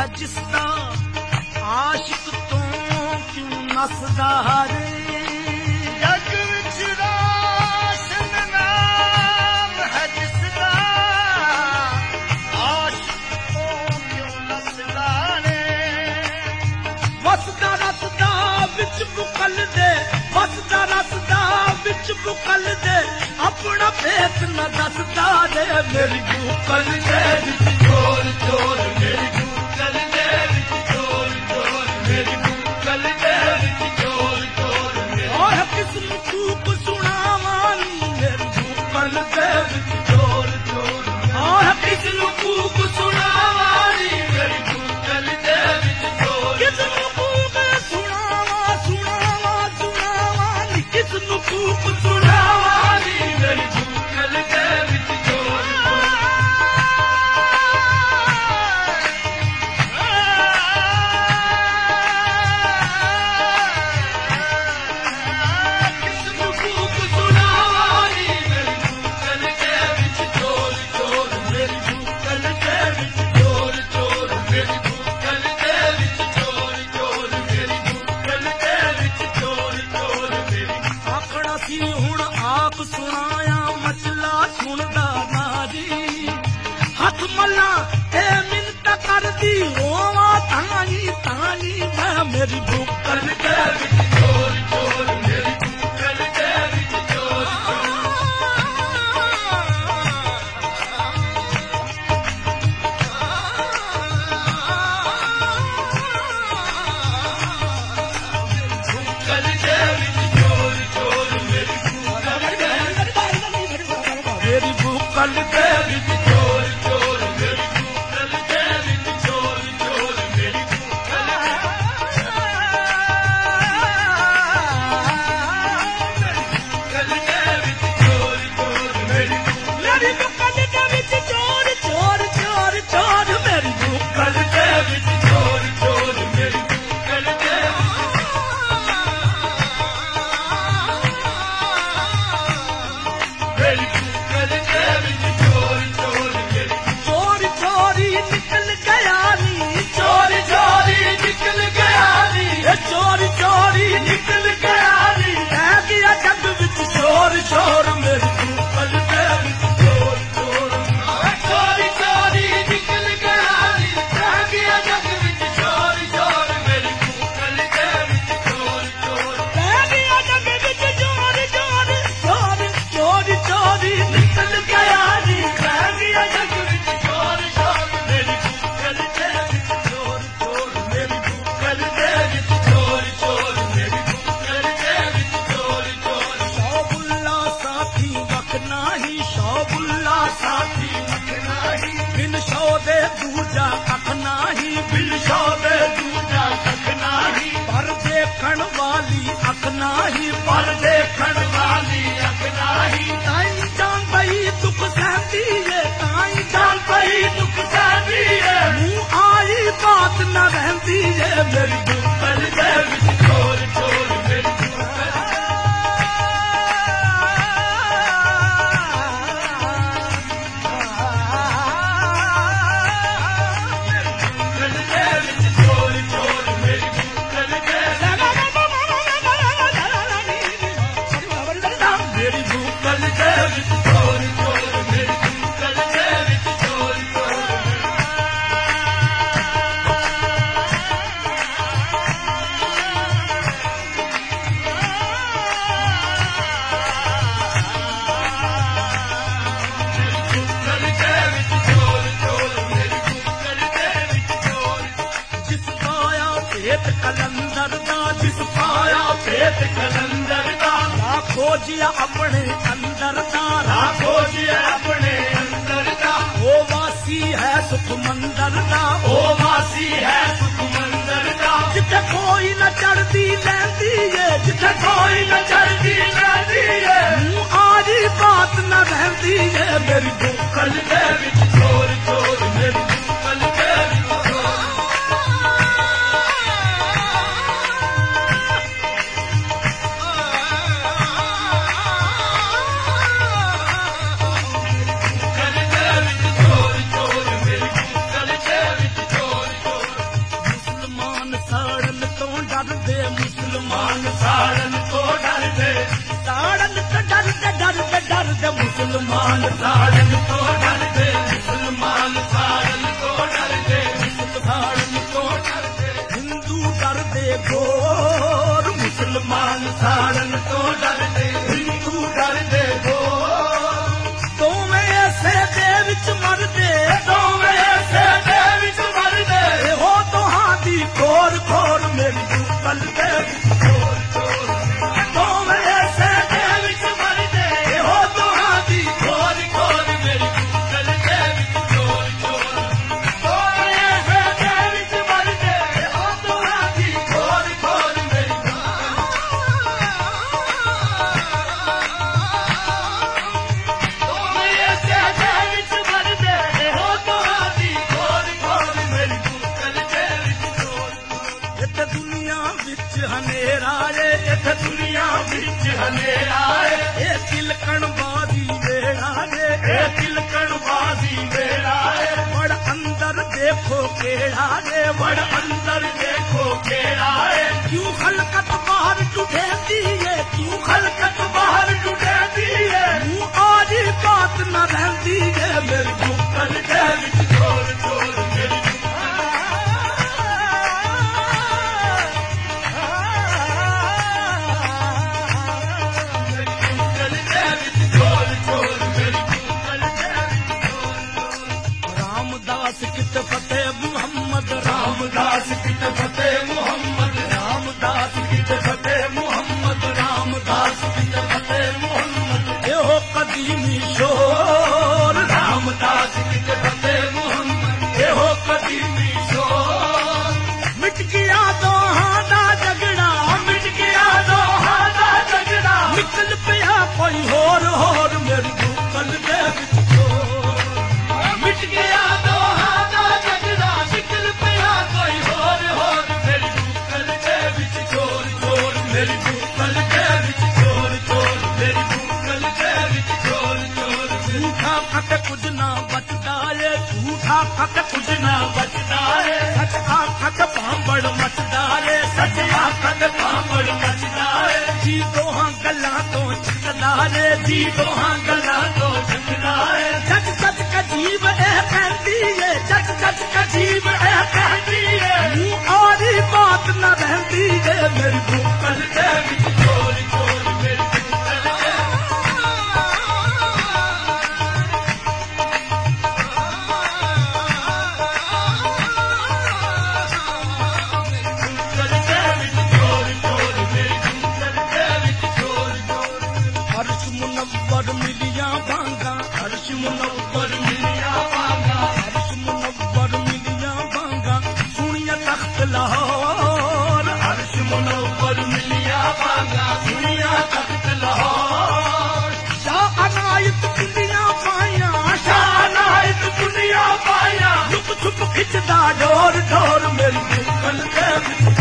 ਹੈ ਜਿਸਦਾ ਆਸ਼ਿਕ ਤੋਂ ਕਿਉਂ ਨਸਦਾ ਰੇ ਜਗ ਵਿੱਚ ਰੋਸ਼ਨ ਨਾਮ ਹੈ ਜਿਸਦਾ ਆਸ਼ਿਕ ਤੋਂ ਕਿਉਂ ਨਸਦਾ ਰੇ ਵਸਦਾ ਰਸਦਾ ਵਿੱਚ ਬੁਕਲ ਦੇ ਵਸਦਾ ਰਸਦਾ ਵਿੱਚ ਬੁਕਲ ਦੇ ਆਪਣਾ ਭੇਤ ਨਾ ਦੱਸਦਾ ਰੇ ਮੇਰੀ ਬੁਕਲ ਦੇ ਵਿੱਚ ਚੋਰ ਚੋਰ ਮੇਰੀ ਬੁਕਲ ਦੇ ਵਿੱਚ ਚੋਰ ਚੋਰ ਮੇਰੀ ਬੁਕਲ ਦੇ ਵਿੱਚ ਚੋਰ ਚੋਰ ਔਰ ਕਿਸ ਨੂੰ ਤੂੰ ਸੁਣਾਵਾਂ ਨੀ ਮੇਰੀ ਬੁਕਲ ਦੇ ਵਿੱਚ ਚੋਰ ਚੋਰ ਔਰ ਕਿਸ ਨੂੰ ਤੂੰ ਸੁਣਾਵਾਂ ਨੀ ਮੇਰੀ ਬੁਕਲ ਦੇ ਵਿੱਚ ਚੋਰ ਕਿਸ ਨੂੰ ਕੂਕ ਸੁਣਾਵਾਂ ਸੁਣਾਵਾਂ ਸੁਣਾਵਾਂ ਨੀ ਕਿਸ ਨੂੰ ਕੂਕ ਸੁਣਾਵਾਂ ਨੀ ਮੇਰੀ ਬੁਕਲ ਦੇ ਵਿੱਚ ਚੋਰ ਕਿਸ ਨੂੰ ਕੂਕ ਸੁਣਾਵਾਂ ਨੀ ਮੇਰੀ ਬੁਕਲ ਦੇ ਵਿੱਚ ਚੋਰ ਚੋਰ ਮੇਰੀ ਬੁਕਲ ਦੇ ਵਿੱਚ ਚੋਰ ਚੋਰ ਮੇਰੀ ਬੁਕਲ ਦੇ ਵਿੱਚ ਚੋਰ ਚੋਰ ਮੇਰੀ ਬੁਕਲ ਦੇ ਵਿੱਚ ਚੋਰ ਚੋਰ ਮੇਰੀ ਆਖਣਾ ਸੀ ਹੁਣ ਆਪ ਸੁਣਾਇਆ ਮਚਲਾ ਸੁਣਦਾ ਨਾ ਜੀ ਹੱਥ ਮੱਲਾ ਇਹ ਮਿੰਤ ਕਰਦੀ ਹੋਵਾਂ ਤਾਣੀ ਤਾਣੀ ਮੈਂ ਮੇਰੀ ਬੁਕਲ ਦੇ ਵਿੱਚ ਚੋਰ ਚੋਰ ਮੇਰੀ ਬੁਕਲ ਦੇ ਵਿੱਚ ਚੋਰ ਬੁਕਲ ਦੇ ਵਿੱਚ ਚੋਰ ਚੋਰ ਮੇਰੀ ਬੁਕਲ ਦੇ ਮੇਰੀ ਬੁਕਲ ਦੇ ਵਿੱਚ ਚੋਰ ਚੋਰ ਮੇਰੀ ਬੁਕਲ ਦੇ ਵਿੱਚ ਚੋਰ ਚੋਰ ਮੇਰੀ ਬੁਕਲ ਦੇ ਵਿੱਚ ਚੋਰ ਚੋਰ ਮੇਰੀ ਮੇਰੀ ਬੁਕਲ ਦੇ ਵਿੱਚ ਚੋਰ ਚੋਰ ਚੋਰ ਚੋਰ ਮੇਰੀ ਬੁਕਲ ਦੇ ਵਿੱਚ ਚੋਰ ਚੋਰ ਮੇਰੀ ਬੁਕਲ ਦੇ ਮੇਰੀ ਬੁਕਲ ਦੇ ਵਿੱਚ ਚੋਰ ਚੋਰ ਮੇਰੀ ਚੋਰ ਚੋਰੀ ਨਿਕਲ ਗਿਆ ਨੀ ਚੋਰੀ ਚੋਰੀ ਨਿਕਲ ਗਿਆ ਨੀ ਇਹ ਚੋਰ ਚੋਰੀ ਨਿਕਲ ਗਿਆ ਨੀ ਰਹਿ ਗਿਆ ਜੱਗ ਵਿੱਚ ਚੋਰ ਚੋਰ ਮੇਰੀ ਬੁਕਲ ਦੇ ਵਿੱਚ ਚੋਰ ਚੋਰ ਚੋਰੀ ਚੋਰੀ ਨਿਕਲ ਗਿਆ ਨੀ ਰਹਿ ਗਿਆ ਜੱਗ ਵਿੱਚ ਚੋਰ ਚੋਰ ਮੇਰੀ ਬੁਕਲ ਦੇ ਵਿੱਚ ਚੋਰ ਚੋਰ ਰਹਿ ਗਿਆ ਜੱਗ ਵਿੱਚ ਚੋਰ ਚੋਰ ਚੋਰ ਚੋਰ ਚੋਰੀ ਨਿਕਲ ਗਿਆ ਨੀ ਰਹਿ ਗਿਆ ਜੱਗ ਵਿੱਚ ਚੋਰ ਚੋਰ ਮੇਰੀ ਬੁਕਲ ਦੇ ਵਿੱਚ ਚੋਰ ਚੋਰ ਮੇਰੀ ਬੁਕਲ ਦੇ ਵਿੱਚ ਚੋਰ ਚੋਰ ਮੇਰੀ ਬੁਕਲ ਦੇ ਵਿੱਚ ਚੋਰ ਚੋਰ ਸ਼ੌਬੁੱਲਾ ਸਾਥੀ ਵਕ ਨਹੀਂ ਸ਼ੌਬੁੱਲਾ ਸਾਥੀ ਅੱਖ ਨਹੀਂ ਬਿਨ ਸ਼ੌ ਦੇ ਦੂਜਾ ਅੱਖ ਨਹੀਂ ਬਿਨ ਸ਼ੌ ਦੇ ਦੂਜਾ ਅੱਖ ਨਹੀਂ ਪਰ ਦੇਖਣ ਵਾਲੀ ਅੱਖ ਨਹੀਂ ਪਰ ਦੇਖਣ ਵਾਲੀ ਅੱਖ ਨਹੀਂ ਤਾਈ ਜਾਨ ਪਈ ਦੁੱਖ ਸਹਿੰਦੀ ਏ ਤਾਈ ਜਾਨ ਪਈ ਦੁੱਖ ਸਹਿੰਦੀ ਏ ਮੂੰਹ ਆਈ ਬਾਤ ਨਾ ਰਹਿੰਦੀ ਏ ਮੇਰੀ ਬੁਕਲ ਦੇ ਵਿੱਚ ਚੋਰ ਚੋਰ ਮੇਰੀ ਬੁਕਲ ਦੇ ਵਿੱਚ ਚੋਰ ਚੋਰ ਮੇਰੀ ਬੁਕਲ ਦੇ ਮੇਰੀ ਬੁਕਲ ਦੇ ਵਿੱਚ ਚੋਰ ਚੋਰ ਮੇਰੀ ਬੁਕਲ ਦੇ ਵਿੱਚ ਚੋਰ ਚੋਰ ਬੁਕਲ ਦੇ ਵਿੱਚ ਚੋਰ ਚੋਰ ਮੇਰੀ ਬੁਕਲ ਦੇ ਵਿੱਚ ਚੋਰ ਜਿਸ ਪਾਇਆ ਭੇਤ ਕਲੰਦਰ ਦਾ ਜਿਸ ਆਇਆ ਭੇਤ ਕਲੰਦਰ ਦਾ ਰਾ ਖੋਜਿਆ ਆਪਣੇ ਅੰਦਰ ਦਾ ਰਾ ਖੋਜਿਆ ਆਪਣੇ ਅੰਦਰ ਦਾ ਉਹ ਵਾਸੀ ਹੈ ਸੁਖ ਮੰਦਰ ਦਾ ਉਹ ਵਾਸੀ ਹੈ ਸੁਖ ਮੰਦਰ ਦਾ ਜਿੱਥੇ ਕੋਈ ਨਾ ਚੜਦੀ ਲੈਂਦੀ ਏ ਜਿੱਥੇ ਕੋਈ ਨਾ ਚੜਦੀ ਰਹਿੰਦੀ ਏ ਮੂੰਹ ਆਜੀ ਬਾਤ ਨਾ ਰਹਿੰਦੀ ਏ ਮੇਰੀ ਬੁਕਲ ਦੇ ਵਿੱਚ ਚੋਰ ਚੋਰ ਮੇਰੀ ਬੁਕਲ ਦੇ ਵਿੱਚ ਚੋਰ ਬੁਕਲ ਦੇ ਵਿੱਚ ਚੋਰ ਚੋਰ ਮੇਰੀ ਬੁਕਲ ਦੇ ਵਿੱਚ ਚੋਰ ਚੋਰ ते मुसलमान साड़न तो डरदे मुसलमान साड़न तो डरदे साड़न तो डरदे हिंदू डरदे गोर मुसलमान साड़न तो डरदे हिंदू डरदे दोवें ऐसे दे विच मरदे दोवें ऐसे दे विच मरदे हो तुहां दी खोर खोर मेरी बुकल दे चोर चोर दोवें ऐसे दे विच मरदे हो तुहां दी खोर खोर मेरी बुकल दे चोर चोर दोवें ऐसे दे विच मरदे ओ तुहाडी खोर खोर मेरी दोवें ऐसे दे विच मरदे ओ तुहाडी खोर खोर मेरी बुकल दे चोर इत्थे दुनिया विच हनेरा ए इत्थे दुनिया विच हनेरा ए तिलकण बाजी वेड़ा ए तिलकण बाजी वेला है बड़ अंदर देखो केड़ा ए बड़ अंदर देखो केड़ा है क्यों खलकत बाहर टूटेंदी है क्यों खलकत बाहर टूटे दी है मुंह आजी बात न रहंदी है मेरी बुकल दे विच चोर चोर मेरी बुकल दे विच चोर चोर मेरी बुकल दे विच रामदास कित फतेह मुहम्मद रामदास कित फतेह मुहम्मद रामदास कित फतेह मुहम्मद रामदास कित फतेह मुहम्मद एहो कदीमी शोर रामदास कित फतेह मुहम्मद एहो कदीमी शोर मिट गया दोहां दा झगड़ा मिट गया दोहां दा झगड़ा निकल पिया कोई होर होर मेरी बुकल दे विच चोर मिट गया दोहां दा झगड़ा निकल पिया कोई होर होर मेरी बुकल दे विच चोर चोर मेरी बुकल दे विच चोर चोर मेरी बुकल दे विच चोर चोर झूठा खत कुछ ना बचदा ए झूठा खत कुछ ना बचदा है सच आखत भांबड़ मचदा ए सच आखत पांबड़ मचदा है जी दोहां गल्लां तो छिकदा रे जी दोहां गल्लां तो झगड़ा है सच सच कजीब ए कहती है सच सच कजीब ए कहती है मुंह आरी बात न रहंदी है मेरी बुकल दे विच चोर चोर मेरी बुकल दे बुकल दे विच चोर चोर मेरी बुकल दे विच चोर चोर अर्श मुनव्वर मिलिया भांगा अर्श मुनव्वर मिलिया पांगा अर्श मुनव्वर मिलिया भांगा सुनिया तख्त लाहौर अर्श मुनव्वर मिलिया पांगा दुनिया तख्त लाहौर शाह अनायत दुनिया पाया शानायत दुनिया पाया छुप छुप खिचदा डोर डोर मेरी बुकल दे विच